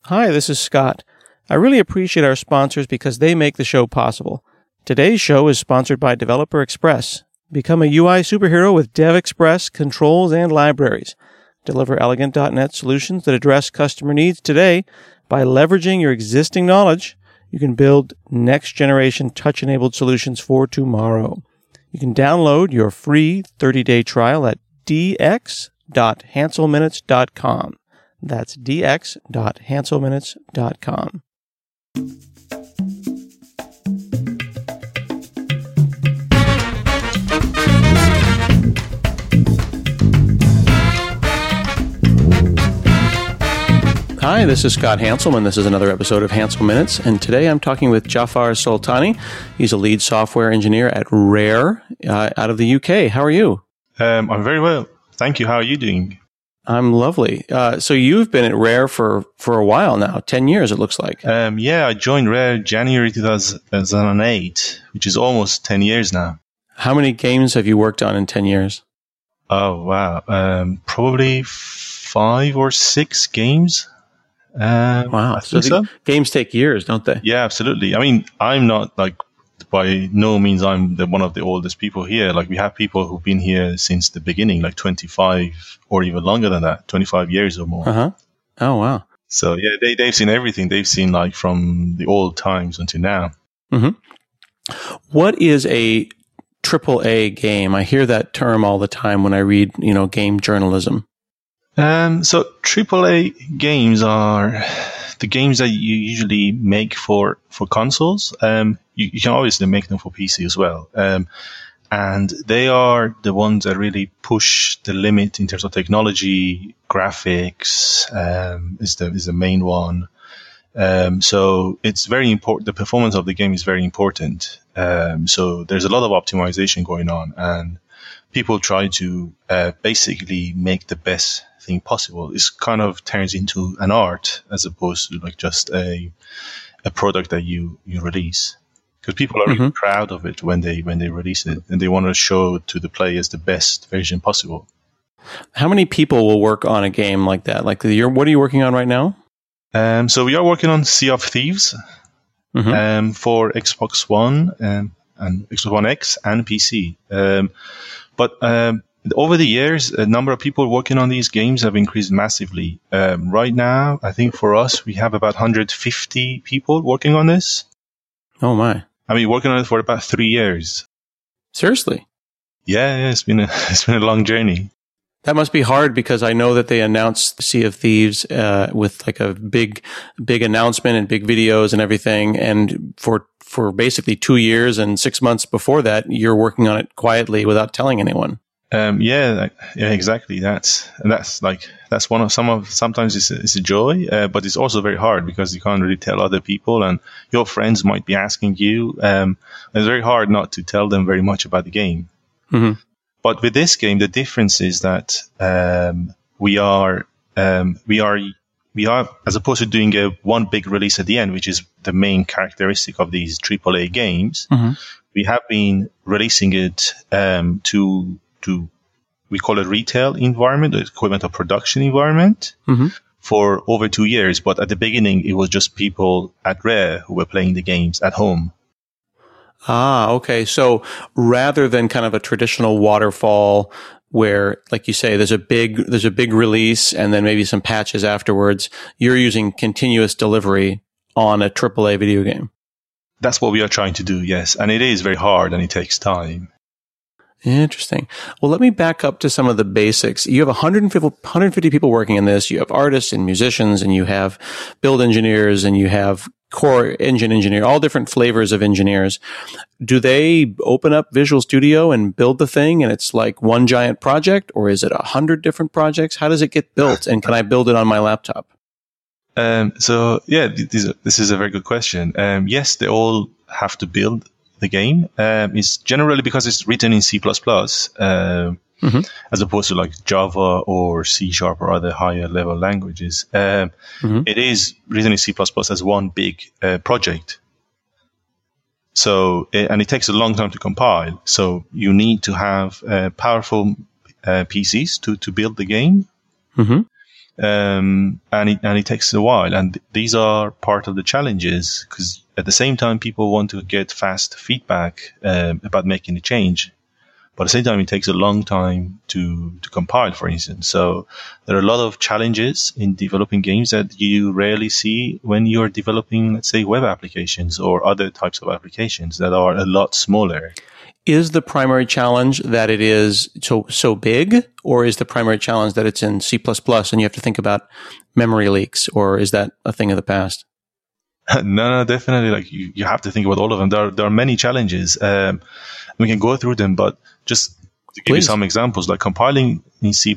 Hi, this is Scott. I really appreciate our sponsors because they make the show possible. Today's show is sponsored by Developer Express. Become a UI superhero with DevExpress controls and libraries. Deliver elegant.NET solutions that address customer needs today. By leveraging your existing knowledge, you can build next-generation touch-enabled solutions for tomorrow. You can download your free 30-day trial at dx.hanselminutes.com. That's dx.hanselminutes.com. Hi, this is Scott Hanselman. This is another episode of Hansel Minutes, and today I'm talking with Jafar Soltani. He's a lead software engineer at Rare out of the UK. How are you? I'm very well. Thank you. How are you doing? I'm lovely. So you've been at Rare for a while now, 10 years it looks like. Yeah, I joined Rare January 2008, which is almost 10 years now. How many games have you worked on in 10 years? Oh, wow. Probably 5 or 6 games. Wow. So games take years, don't they? Yeah, absolutely. I mean, I'm not by no means I'm one of the oldest people here. Like, we have people who've been here since the beginning, like 25 or even longer than that, 25 years or more. Uh-huh. Oh, wow. So, yeah, they've seen everything. They've seen, like, from the old times until now. Mm-hmm. What is a AAA game? I hear that term all the time when I read, game journalism. So AAA games are the games that you usually make for consoles. You can obviously make them for PC as well. And they are the ones that really push the limit in terms of technology. Graphics is the main one. So it's very important. The performance of the game is very important. So there's a lot of optimization going on, and people try to basically make the best thing possible. It kind of turns into an art as opposed to like just a product that you release, because people are really proud of it when they release it, and they want to show to the players the best version possible. How many people will work on a game like that? What are you working on right now? So we are working on Sea of Thieves for Xbox One and Xbox One X and PC. But over the years, a number of people working on these games have increased massively. Right now, I think for us, we have about 150 people working on this. Oh, my. I mean, working on it for about 3 years. Seriously? Yeah, it's been a long journey. That must be hard, because I know that they announced Sea of Thieves with like a big announcement and big videos and everything. And for basically 2 years and 6 months before that, you're working on it quietly without telling anyone. Yeah, exactly. Sometimes it's a joy, but it's also very hard because you can't really tell other people, and your friends might be asking you. It's very hard not to tell them very much about the game. Mm-hmm. But with this game, the difference is that we are as opposed to doing one big release at the end, which is the main characteristic of these AAA games. Mm-hmm. We have been releasing it to we call it retail environment, the equivalent of production environment, for over 2 years. But at the beginning, it was just people at Rare who were playing the games at home. Ah, okay. So rather than kind of a traditional waterfall where, like you say, there's a big release and then maybe some patches afterwards, you're using continuous delivery on a AAA video game. That's what we are trying to do, yes. And it is very hard and it takes time. Interesting. Well, let me back up to some of the basics. You have 150 people working in this. You have artists and musicians, and you have build engineers, and you have core engine engineer, all different flavors of engineers. Do they open up Visual Studio and build the thing, and it's like one giant project, or is it 100 different projects? How does it get built, and can I build it on my laptop? So, yeah, this is a very good question. Yes, they all have to build the game. It's generally because it's written in C++, as opposed to like Java or C# or other higher level languages. It is written in C++ as one big project. So, and it takes a long time to compile. So you need to have powerful PCs to build the game. and it takes a while. And these are part of the challenges, because at the same time, people want to get fast feedback about making a change. But at the same time, it takes a long time to compile, for instance. So there are a lot of challenges in developing games that you rarely see when you're developing, let's say, web applications or other types of applications that are a lot smaller. Is the primary challenge that it is so big, or is the primary challenge that it's in C++ and you have to think about memory leaks, or is that a thing of the past? No, definitely. Like you have to think about all of them. There are many challenges. We can go through them, but just to give you some examples, like compiling in C++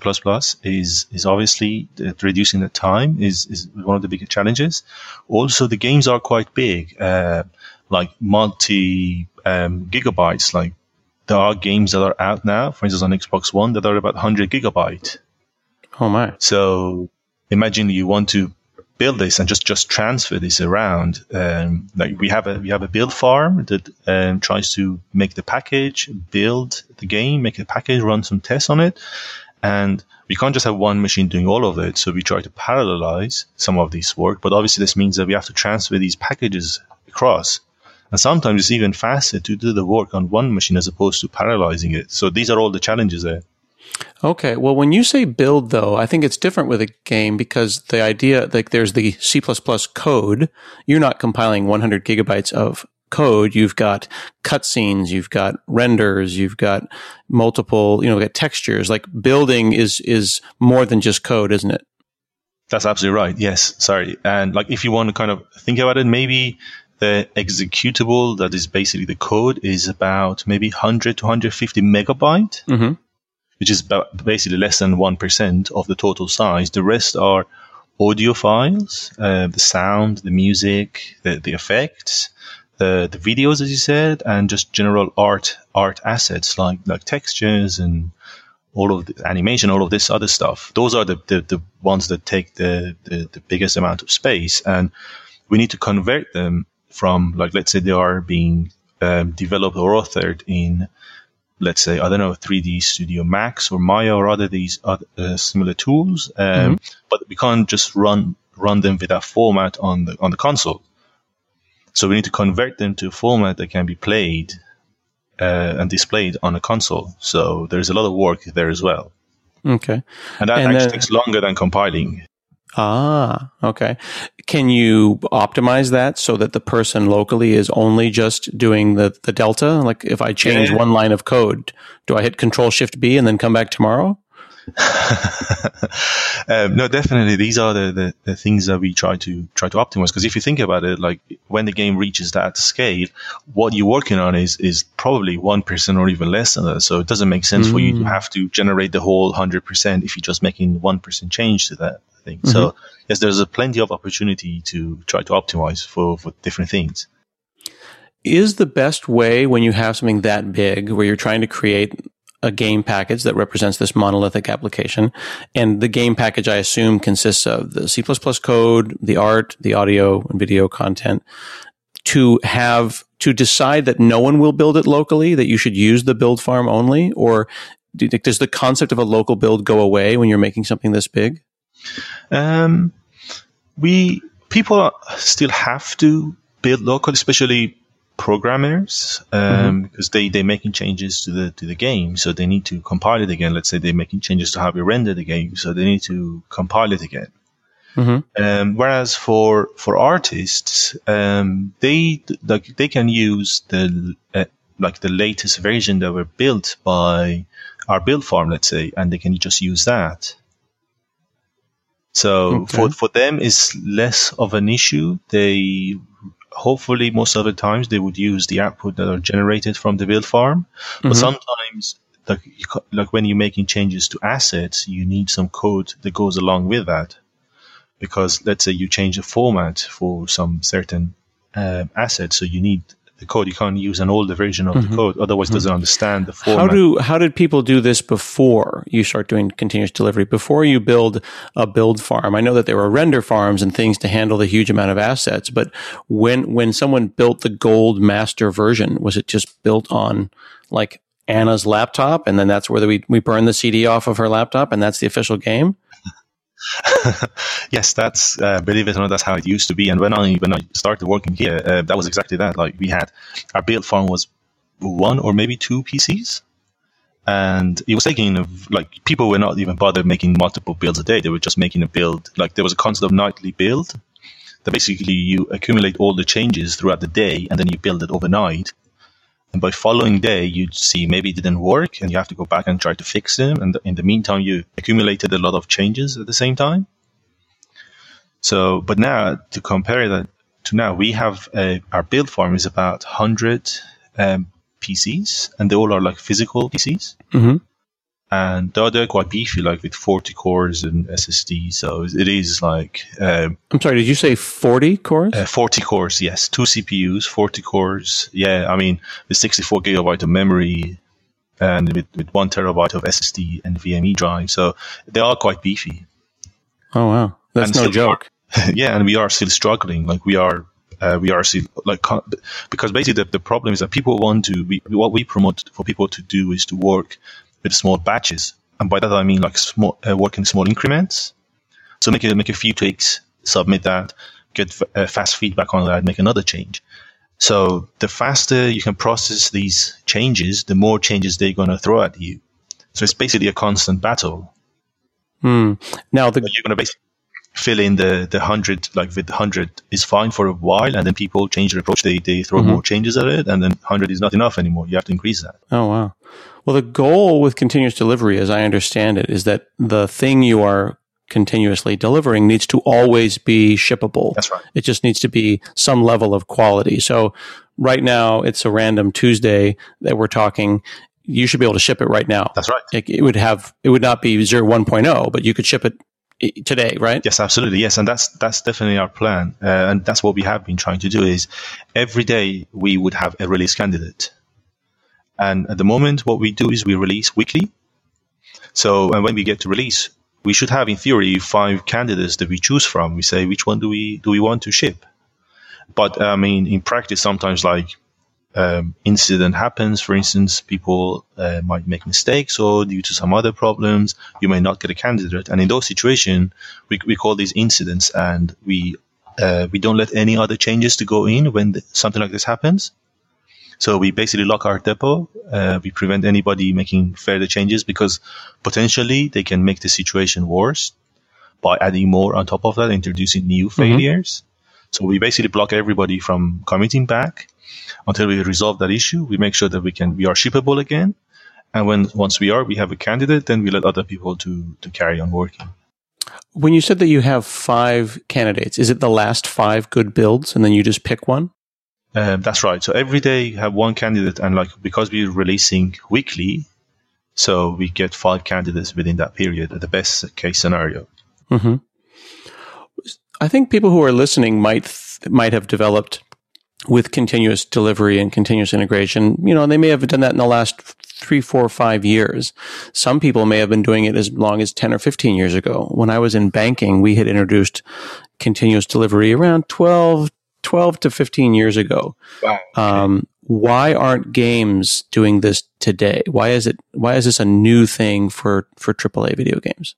is obviously reducing the time is one of the biggest challenges. Also, the games are quite big, like multi gigabytes. Like there are games that are out now, for instance, on Xbox One, that are about 100 gigabyte. Oh my! So imagine you want to build this and just transfer this around. Like we have a build farm that tries to make the package, build the game, make a package, run some tests on it, and we can't just have one machine doing all of it. So we try to parallelize some of this work, but obviously this means that we have to transfer these packages across. And sometimes it's even faster to do the work on one machine as opposed to parallelizing it. So these are all the challenges there. Okay. Well, when you say build, though, I think it's different with a game, because the idea, like there's the C++ code. You're not compiling 100 gigabytes of code. You've got cutscenes, you've got renders, you've got multiple, got textures. Like building is more than just code, isn't it? That's absolutely right. Yes. Sorry. And like if you want to kind of think about it, maybe the executable that is basically the code is about maybe 100 to 150 megabyte. Mm-hmm. Which is basically less than 1% of the total size. The rest are audio files, the sound, the music, the effects, the videos, as you said, and just general art assets like textures and all of the animation, all of this other stuff. Those are the ones that take the biggest amount of space, and we need to convert them from, like, let's say they are being developed or authored in, let's say, 3D Studio Max or Maya or these other similar tools. But we can't just run them with that format on the console. So we need to convert them to a format that can be played and displayed on a console. So there's a lot of work there as well. Okay. And that actually takes longer than compiling. Ah, okay. Can you optimize that so that the person locally is only just doing the delta? Like if I change one line of code, do I hit Control-Shift-B and then come back tomorrow? No, definitely. These are the things that we try to optimize. Because if you think about it, like when the game reaches that scale, what you're working on is probably 1% or even less than that. So it doesn't make sense for you to have to generate the whole 100% if you're just making 1% change to that thing. Mm-hmm. So yes, there's plenty of opportunity to try to optimize for different things. Is the best way when you have something that big where you're trying to create a game package that represents this monolithic application, and the game package, I assume, consists of the C++ code, the art, the audio and video content, to decide that no one will build it locally, that you should use the build farm only? Or does the concept of a local build go away when you're making something this big? People still have to build local, especially programmers, because they're making changes to the game, so they need to compile it again. Let's say they're making changes to how we render the game, so they need to compile it again. Whereas for artists, they can use the latest version that were built by our build farm, let's say, and they can just use that. So for them, it's less of an issue. Hopefully, most of the times they would use the output that are generated from the build farm. But sometimes, like when you're making changes to assets, you need some code that goes along with that. Because let's say you change the format for some certain asset, so you need the code. You can't use an older version of the code, otherwise it doesn't understand the format. How did people do this before you start doing continuous delivery? Before you build a build farm, I know that there were render farms and things to handle the huge amount of assets, but when someone built the gold master version, was it just built on like Anna's laptop, and then that's where we burn the CD off of her laptop, and that's the official game? Yes, that's believe it or not, that's how it used to be. And when I started working here, that was exactly that. Like we had our build farm was one or maybe two PCs, and it was taking like people were not even bothered making multiple builds a day. They were just making a build. Like there was a concept of nightly build that basically you accumulate all the changes throughout the day and then you build it overnight. And by following day, you'd see maybe it didn't work and you have to go back and try to fix them. And in the meantime, you accumulated a lot of changes at the same time. So, but now to compare that to now, we have our build farm is about 100 PCs, and they all are like physical PCs. Mm-hmm. And they're quite beefy, like with 40 cores and SSD. So it is like... I'm sorry, did you say 40 cores? 40 cores, yes. 2 CPUs, 40 cores. Yeah, I mean, with 64 gigabyte of memory and with 1 terabyte of SSD and NVMe drive. So they are quite beefy. Oh, wow. That's no joke. Yeah, and we are still struggling. Like we are still like, because basically the problem is that people what we promote for people to do is to work with small batches, and by that I mean like small work in small increments. So make a few tweaks, submit that, get fast feedback on that, make another change. So the faster you can process these changes, the more changes they're going to throw at you. So it's basically a constant battle. Now you're going to basically fill in the 100, like with 100 is fine for a while, and then people change their approach. They throw more changes at it, and then 100 is not enough anymore. You have to increase that. Oh, wow. Well, the goal with continuous delivery, as I understand it, is that the thing you are continuously delivering needs to always be shippable. That's right. It just needs to be some level of quality. So right now, it's a random Tuesday that we're talking. You should be able to ship it right now. That's right. It would not be 1.0, but you could ship it today, right? Yes, absolutely. Yes, and that's definitely our plan, and that's what we have been trying to do. Is every day we would have a release candidate, and at the moment, what we do is we release weekly. So, and when we get to release, we should have, in theory, 5 candidates that we choose from. We say which one do we want to ship. But I mean, in practice, sometimes like incident happens. For instance, people might make mistakes, or due to some other problems, you may not get a candidate. And in those situations, we call these incidents, and we don't let any other changes to go in when something like this happens. So we basically lock our depot. We prevent anybody making further changes, because potentially they can make the situation worse by adding more on top of that, introducing new failures. So we basically block everybody from committing back until we resolve that issue. We make sure that we are shippable again. And once we have a candidate, then we let other people to carry on working. When you said that you have 5 candidates, is it the last 5 good builds and then you just pick one? That's right. So every day you have one candidate, and like because we're releasing weekly, so we get 5 candidates within that period at the best case scenario. Mm-hmm. I think people who are listening might have developed with continuous delivery and continuous integration. You know, they may have done that in the last 3, 4, 5 years. Some people may have been doing it as long as 10 or 15 years ago. When I was in banking, we had introduced continuous delivery around 12 to 15 years ago. Wow. Okay. Why aren't games doing this today? Why is this a new thing for AAA video games?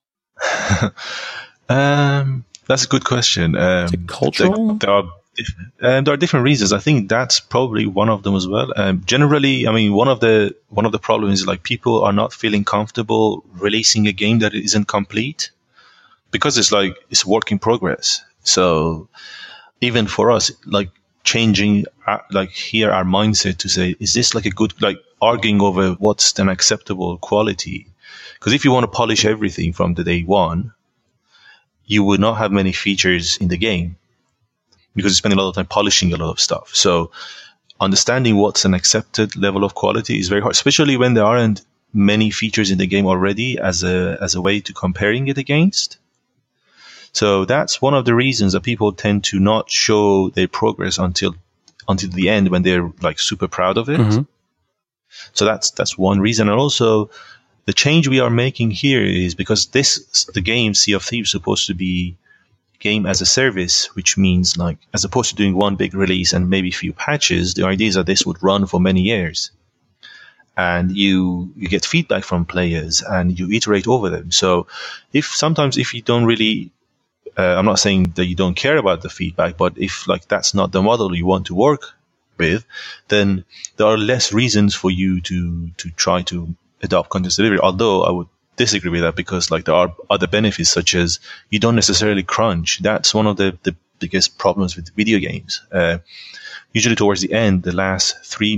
That's a good question. Is it cultural? There are different reasons. I think that's probably one of them as well. Generally, I mean, one of the problems is like people are not feeling comfortable releasing a game that isn't complete, because it's a work in progress. So even for us, like changing our mindset to say, is this like a good, like arguing over what's an acceptable quality? Because if you want to polish everything from the day one, you would not have many features in the game, because you spend a lot of time polishing a lot of stuff. So understanding what's an accepted level of quality is very hard, especially when there aren't many features in the game already as a way to comparing it against. So that's one of the reasons that people tend to not show their progress until the end, when they're like super proud of it. Mm-hmm. So that's one reason. And also the change we are making here is because the game Sea of Thieves is supposed to be game as a service, which means like, as opposed to doing one big release and maybe a few patches, the idea is that this would run for many years. and you get feedback from players and you iterate over them. So sometimes if you don't really, I'm not saying that you don't care about the feedback, but if like that's not the model you want to work with, then there are less reasons for you to try to adopt continuous delivery. Although I would disagree with that, because like there are other benefits, such as you don't necessarily crunch. That's one of the biggest problems with video games. Usually towards the end, the last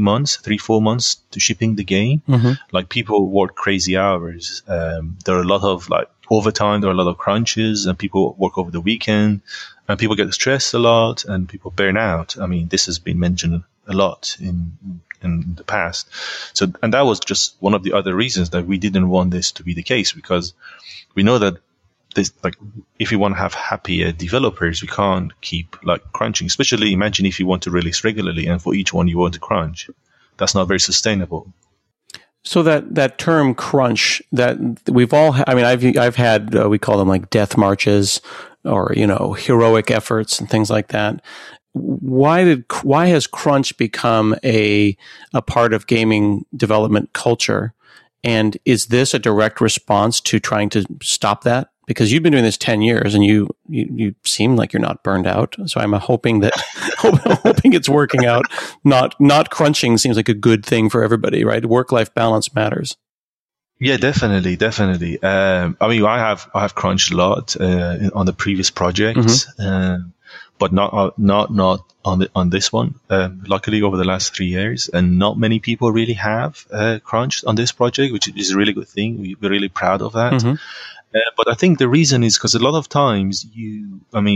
3-4 months to shipping the game, like people work crazy hours. There are a lot of like overtime, there are a lot of crunches, and people work over the weekend, and people get stressed a lot, and people burn out. I mean, this has been mentioned a lot in the past. So, and that was just one of the other reasons that we didn't want this to be the case, because we know that this, like, if you want to have happier developers, you can't keep like crunching. Especially imagine if you want to release regularly and for each one you want to crunch. That's not very sustainable. So that term crunch, that we've all, I mean, I've had, we call them like death marches, or, you know, heroic efforts and things like that. Why has crunch become a part of gaming development culture? And is this a direct response to trying to stop that? Because you've been doing this 10 years and you seem like you're not burned out. So I'm hoping hoping it's working out. Not crunching seems like a good thing for everybody, right? Work-life balance matters. Yeah, definitely. I mean, I have crunched a lot on the previous projects, but not on this one. Luckily, over the last 3 years, and not many people really have crunched on this project, which is a really good thing. We're really proud of that. But I think the reason is because a lot of times you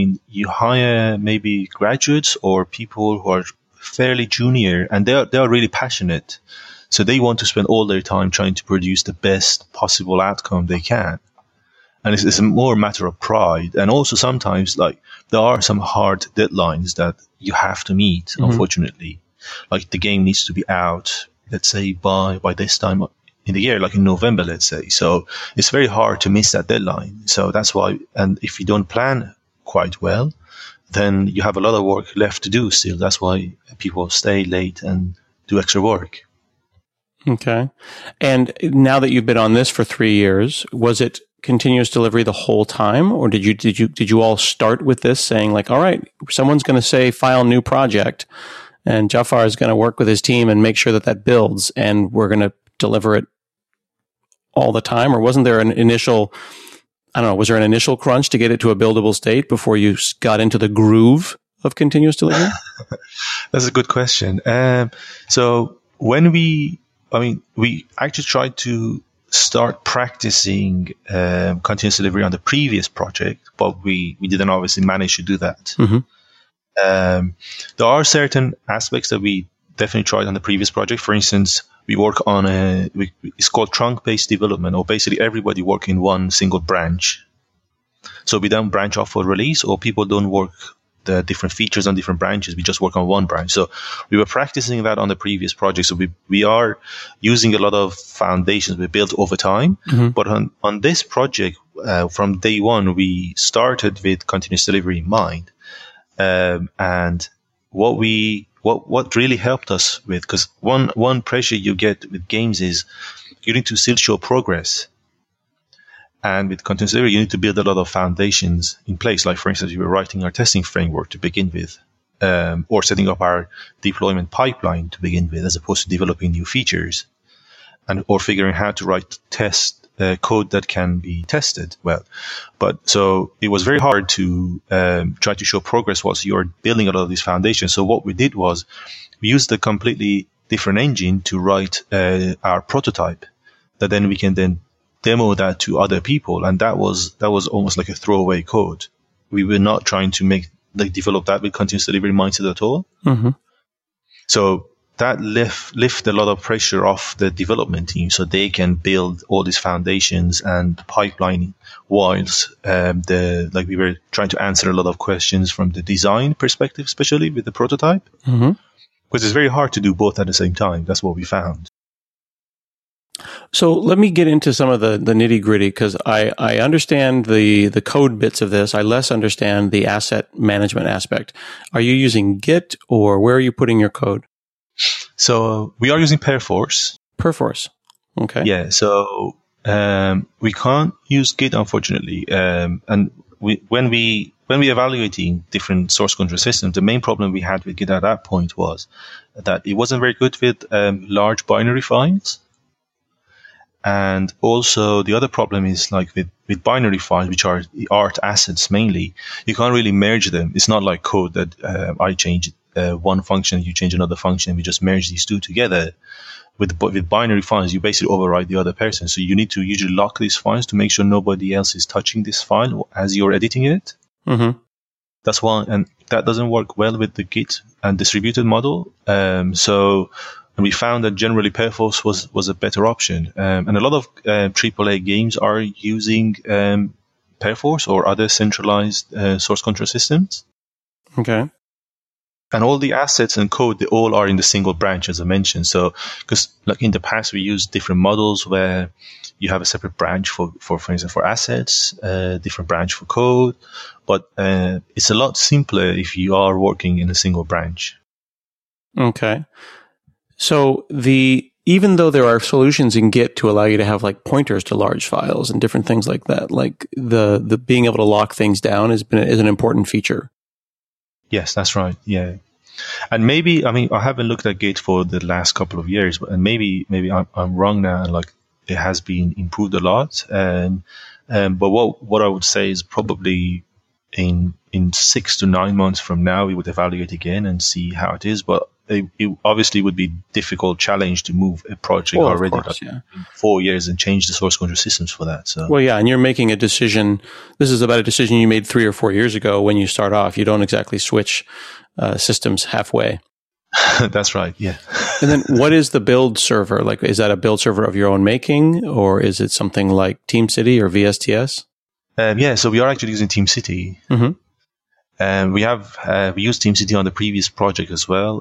hire maybe graduates or people who are fairly junior, and they are really passionate. So they want to spend all their time trying to produce the best possible outcome they can. And it's a more matter of pride. And also sometimes like there are some hard deadlines that you have to meet, unfortunately. Like the game needs to be out, let's say by this time in the year, like in November, let's say. So it's very hard to miss that deadline. So that's why, and if you don't plan quite well, then you have a lot of work left to do still. That's why people stay late and do extra work. Okay. And now that you've been on this for 3 years, was it continuous delivery the whole time? Or did you all start with this saying like, all right, someone's going to say file new project, and Jafar is going to work with his team and make sure that builds, and we're going to deliver it all the time? Or wasn't there an initial, was there an initial crunch to get it to a buildable state before you got into the groove of continuous delivery? That's a good question. So when we actually tried to start practicing continuous delivery on the previous project, but we didn't obviously manage to do that. There are certain aspects that we definitely tried on the previous project. For instance, we work on it's called trunk-based development, or basically everybody work in one single branch. So we don't branch off for release, or people don't work the different features on different branches. We just work on one branch. So we were practicing that on the previous project. So we are using a lot of foundations we built over time. But on this project, from day one, we started with continuous delivery in mind. And what really helped us with, because one pressure you get with games is you need to still show progress. And with continuous delivery, you need to build a lot of foundations in place. Like, for instance, we were writing our testing framework to begin with, or setting up our deployment pipeline to begin with, as opposed to developing new features, or figuring how to write test code that can be tested well. But so it was very hard to try to show progress whilst you're building a lot of these foundations. So what we did was we used a completely different engine to write our prototype that then we can then demo that to other people, and that was almost like a throwaway code. We were not trying to develop that with continuous delivery mindset at all. So that lift a lot of pressure off the development team, so they can build all these foundations and pipeline whilst we were trying to answer a lot of questions from the design perspective, especially with the prototype, because it's very hard to do both at the same time. That's what we found. So let me get into some of the nitty gritty, because I understand the code bits of this. I less understand the asset management aspect. Are you using Git, or where are you putting your code? So we are using Perforce. Perforce. Okay. Yeah. So we can't use Git, unfortunately. And when we evaluating different source control systems, the main problem we had with Git at that point was that it wasn't very good with large binary files. And also the other problem is like with binary files, which are the art assets mainly, you can't really merge them. It's not like code that I change one function, you change another function, we just merge these two together. With binary files, you basically override the other person. So you need to usually lock these files to make sure nobody else is touching this file as you're editing it. Mm-hmm. That's why, and that doesn't work well with the Git and distributed model. And we found that generally Perforce was a better option. And a lot of AAA games are using Perforce or other centralized source control systems. Okay. And all the assets and code, they all are in the single branch, as I mentioned. So, because like in the past, we used different models where you have a separate branch for instance, for assets, different branch for code. But it's a lot simpler if you are working in a single branch. Okay. So even though there are solutions in Git to allow you to have like pointers to large files and different things like that, like the being able to lock things down is an important feature. Yes, that's right. Yeah. And maybe, I mean, I haven't looked at Git for the last couple of years, but maybe I'm wrong now. And like it has been improved a lot. But what I would say is probably in 6 to 9 months from now, we would evaluate again and see how it is. But it obviously would be a difficult challenge to move a project already in 4 years and change the source control systems for that. So. Well, yeah, and you're making a decision. This is about a decision you made 3 or 4 years ago when you start off. You don't exactly switch systems halfway. That's right, yeah. And then what is the build server? Like, is that a build server of your own making, or is it something like TeamCity or VSTS? Yeah, so we are actually using TeamCity. Mm-hmm. We used TeamCity on the previous project as well.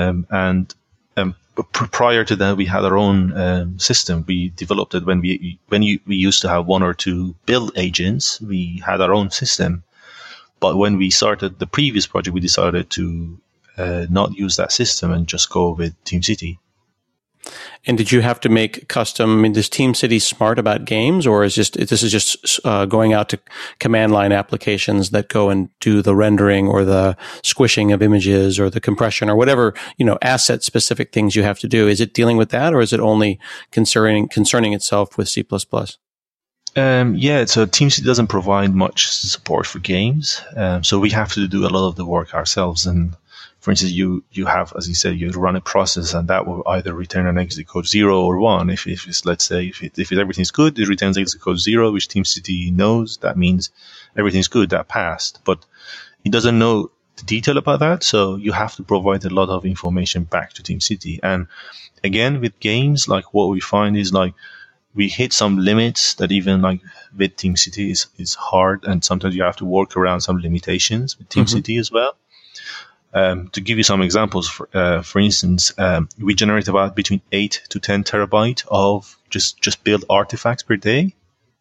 Prior to that, we had our own system. We developed it when we used to have 1 or 2 build agents. We had our own system. But when we started the previous project, we decided to not use that system and just go with TeamCity. And did you have to make custom? I mean, is TeamCity smart about games, or is this just going out to command line applications that go and do the rendering or the squishing of images or the compression or whatever, asset specific things you have to do? Is it dealing with that, or is it only concerning itself with C++? Yeah, so TeamCity doesn't provide much support for games, so we have to do a lot of the work ourselves. And for instance, you have, as you said, you run a process, and that will either return an exit code 0 or 1. If it's, let's say, if everything's good, it returns exit code 0, which TeamCity knows. That means everything's good, that passed. But it doesn't know the detail about that, so you have to provide a lot of information back to TeamCity. And again, with games, like what we find is like we hit some limits that even like with TeamCity is hard, and sometimes you have to work around some limitations with TeamCity as well. To give you some examples, for instance, we generate about between 8 to 10 terabyte of just build artifacts per day.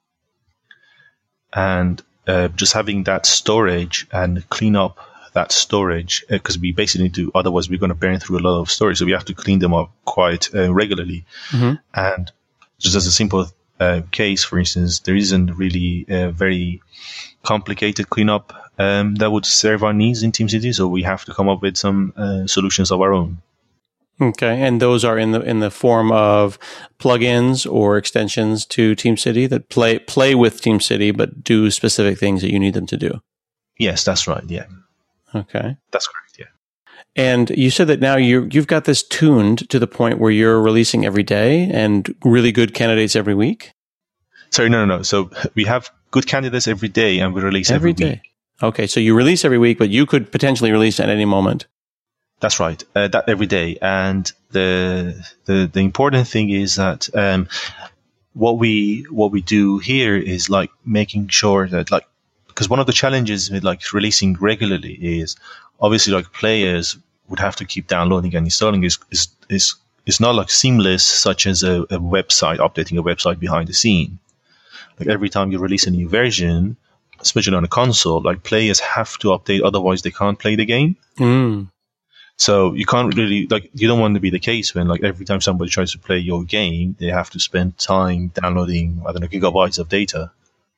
And just having that storage and clean up that storage, because we basically need to, otherwise we're going to burn through a lot of storage. So we have to clean them up quite regularly. Mm-hmm. And just as a simple case, for instance, there isn't really a very complicated cleanup that would serve our needs in TeamCity, so we have to come up with some solutions of our own. Okay, and those are in the form of plugins or extensions to TeamCity that play with TeamCity, but do specific things that you need them to do. Yes, that's right. Yeah. Okay, that's correct. Yeah. And you said that now you've got this tuned to the point where you're releasing every day and really good candidates every week. Sorry, no. So we have good candidates every day, and we release every day. Week. Okay, so you release every week, but you could potentially release at any moment. That's right. That every day, and the important thing is that what we do here is like making sure that, like, because one of the challenges with like releasing regularly is obviously like players would have to keep downloading and installing. Is not like seamless, such as a website, updating a website behind the scene. Like every time you release a new version, especially on a console, like players have to update, otherwise they can't play the game. So you can't really, like, you don't want to be the case when, like, every time somebody tries to play your game, they have to spend time downloading, I don't know, gigabytes of data.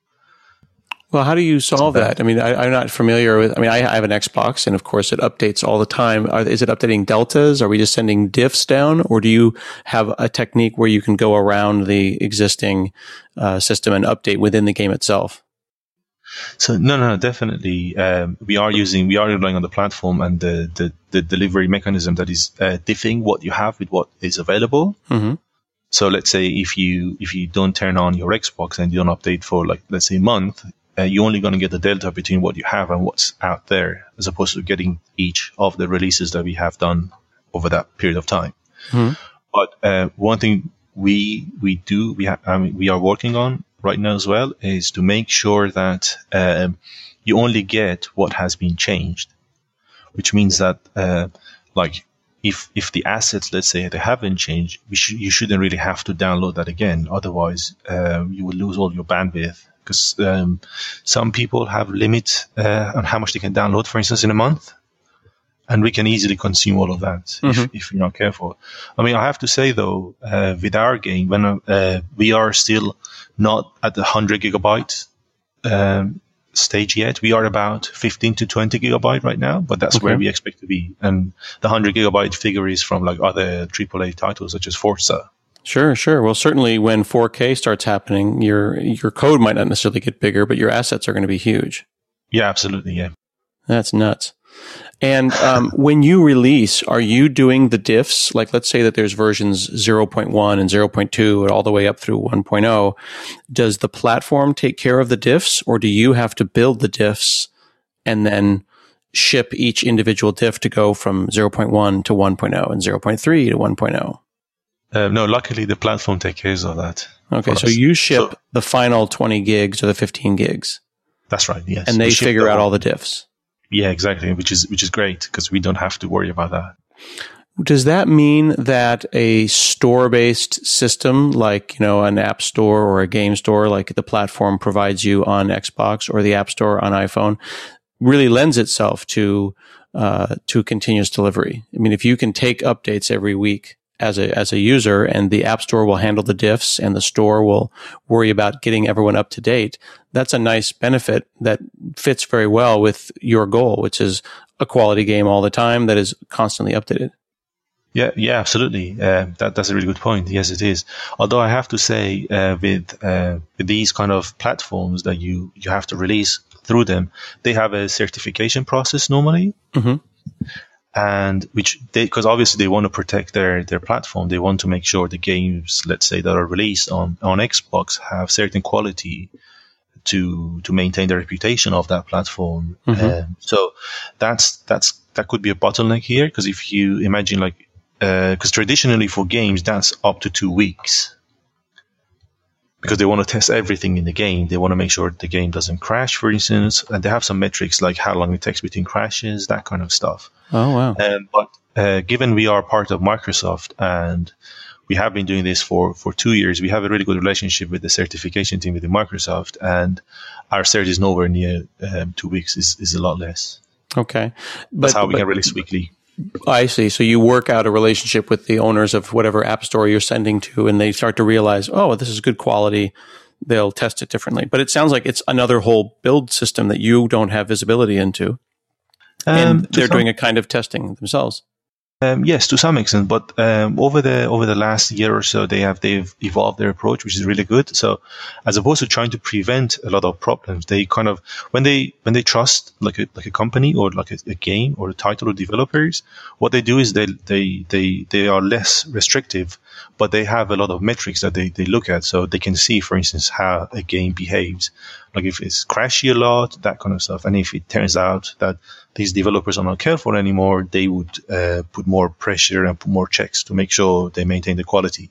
Well, how do you solve that? I mean, I'm not familiar with, I have an Xbox, and of course it updates all the time. Is it updating deltas? Are we just sending diffs down? Or do you have a technique where you can go around the existing system and update within the game itself? So no, definitely. We are relying on the platform and the delivery mechanism that is diffing what you have with what is available. Mm-hmm. So let's say if you don't turn on your Xbox and you don't update for, like, let's say a month, you're only going to get the delta between what you have and what's out there, as opposed to getting each of the releases that we have done over that period of time. Mm-hmm. But one thing we are working on right now as well is to make sure that you only get what has been changed, which means that like if the assets, let's say, they haven't changed, you shouldn't really have to download that again. Otherwise, you will lose all your bandwidth, because some people have limits on how much they can download, for instance, in a month. And we can easily consume all of that if you're not careful. I mean, I have to say, though, with our game, when we are still not at the 100 gigabyte stage yet. We are about 15 to 20 gigabyte right now, but that's where we expect to be. And the 100 gigabyte figure is from, like, other AAA titles such as Forza. Sure. Well, certainly when 4K starts happening, your code might not necessarily get bigger, but your assets are going to be huge. Yeah, absolutely. Yeah. That's nuts. And when you release, are you doing the diffs? Like, let's say that there's versions 0.1 and 0.2 and all the way up through 1.0. Does the platform take care of the diffs, or do you have to build the diffs and then ship each individual diff to go from 0.1 to 1.0 and 0.3 to 1.0? No, luckily the platform takes care of that. Okay, so you ship the final 20 gigs or the 15 gigs. That's right, yes. And they figure out all the diffs. Yeah, exactly, which is great, because we don't have to worry about that. Does that mean that a store-based system, like, an app store or a game store, like the platform provides you on Xbox or the App Store on iPhone, really lends itself to continuous delivery? I mean, if you can take updates every week as a user, and the App Store will handle the diffs and the store will worry about getting everyone up to date, that's a nice benefit that fits very well with your goal, which is a quality game all the time that is constantly updated. Yeah, absolutely. That's a really good point. Yes, it is. Although I have to say, with these kind of platforms that you have to release through them, they have a certification process normally. Mm-hmm. And because obviously they want to protect their platform. They want to make sure the games, let's say, that are released on Xbox have certain quality to maintain the reputation of that platform. Mm-hmm. So that could be a bottleneck here, because if you imagine, like, because traditionally for games that's up to 2 weeks, because they want to test everything in the game. They want to make sure the game doesn't crash, for instance, and they have some metrics like how long it takes between crashes, that kind of stuff. Oh, wow. But given we are part of Microsoft and we have been doing this for 2 years, we have a really good relationship with the certification team within Microsoft, and our cert is nowhere near 2 weeks, is a lot less. Okay. That's how we can release weekly. I see. So you work out a relationship with the owners of whatever app store you're sending to, and they start to realize, oh, this is good quality. They'll test it differently. But it sounds like it's another whole build system that you don't have visibility into. And they're doing a kind of testing themselves. Yes, to some extent, but over the last year or so, they've evolved their approach, which is really good. So, as opposed to trying to prevent a lot of problems, they kind of when they trust like a company or like a game or a title or developers, what they do is they are less restrictive, but they have a lot of metrics that they look at, so they can see, for instance, how a game behaves, like if it's crashy a lot, that kind of stuff, and if it turns out that these developers are not careful anymore, they would put more pressure and put more checks to make sure they maintain the quality.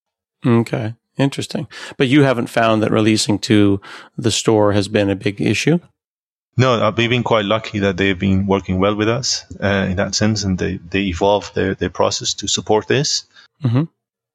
Okay, interesting. But you haven't found that releasing to the store has been a big issue? No, we've been quite lucky that they've been working well with us in that sense, and they evolved their process to support this. Mm-hmm.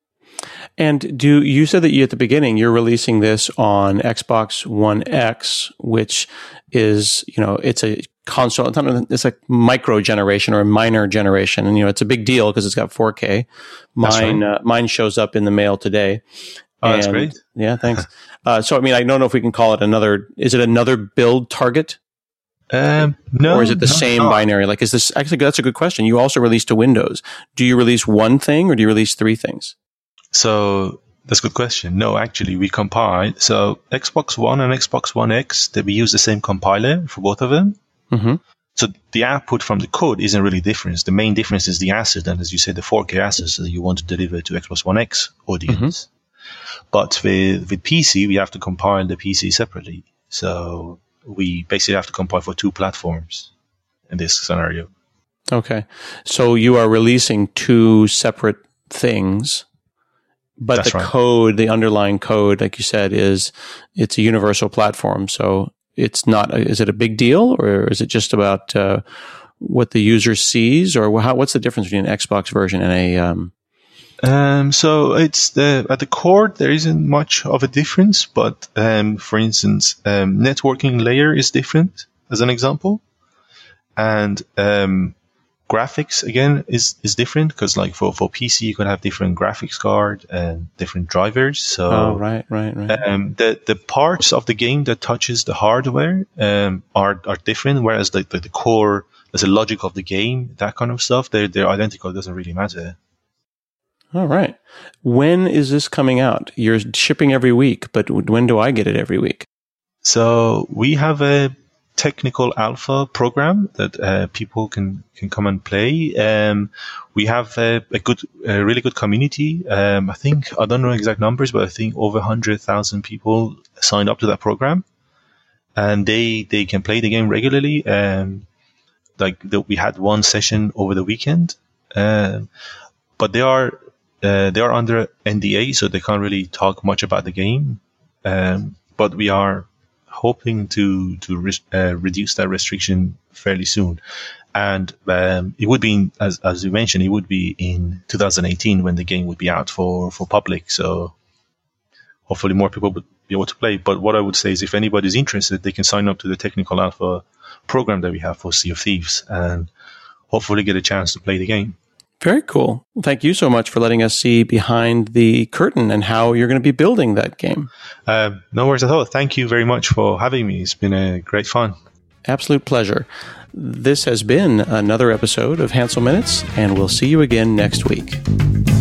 And you said that at the beginning you're releasing this on Xbox One X, which is, it's a console. It's like micro generation or a minor generation, and it's a big deal because it's got 4K. Mine shows up in the mail today. Oh, that's great. Yeah, thanks. So I don't know if we can call it another. Is it another build target? No. Or is it the same binary? Like, is this actually? That's a good question. You also release to Windows. Do you release one thing or do you release 3 things? So that's a good question. No, actually, we compile. So Xbox One and Xbox One X, we use the same compiler for both of them. Mm-hmm. So the output from the code isn't really different. The main difference is the asset, and as you said, the 4K assets that you want to deliver to Xbox One X audience. Mm-hmm. But with PC, we have to compile the PC separately. So we basically have to compile for 2 platforms in this scenario. Okay. So you are releasing 2 separate things, but that's the code, the underlying code, like you said, it's a universal platform. So it's not, is it a big deal, or is it just about what the user sees, or what's the difference between an Xbox version and a... So it's at the core, there isn't much of a difference, but for instance, networking layer is different as an example. And graphics again is different, because like for PC you can have different graphics card and different drivers. So right. The parts of the game that touches the hardware are different, whereas the core, there's a logic of the game, that kind of stuff, they're identical. It doesn't really matter. All right. When is this coming out? You're shipping every week, but when do I get it every week? So we have a technical alpha program that people can come and play. We have a really good community. I don't know exact numbers, but I think over 100,000 people signed up to that program, and they can play the game regularly. We had one session over the weekend, but they are under NDA, so they can't really talk much about the game. But we are hoping to reduce that restriction fairly soon. And it would be, as you mentioned, it would be in 2018 when the game would be out for public. So hopefully more people would be able to play. But what I would say is, if anybody's interested, they can sign up to the technical alpha program that we have for Sea of Thieves and hopefully get a chance to play the game. Very cool. Thank you so much for letting us see behind the curtain and how you're going to be building that game. No worries at all. Thank you very much for having me. It's been a great fun. Absolute pleasure. This has been another episode of Hansel Minutes, and we'll see you again next week.